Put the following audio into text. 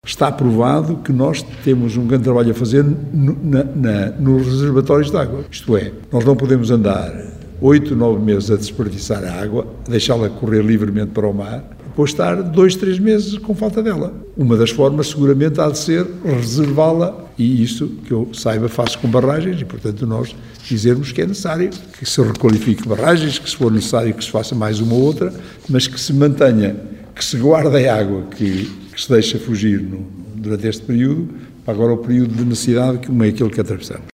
está provado que nós temos um grande trabalho a fazer nos reservatórios de água. Isto é, nós não podemos andar 8, 9 meses a desperdiçar a água, deixá-la correr livremente para o mar, depois estar 2, 3 meses com falta dela. Uma das formas, seguramente, há de ser reservá-la, e isso, que eu saiba, faço com barragens, e, portanto, nós dizermos que é necessário que se requalifique barragens, que se for necessário que se faça mais uma ou outra, mas que se mantenha, que se guarde a água que se deixa fugir durante este período, para agora o período de necessidade, como é aquele que atravessamos.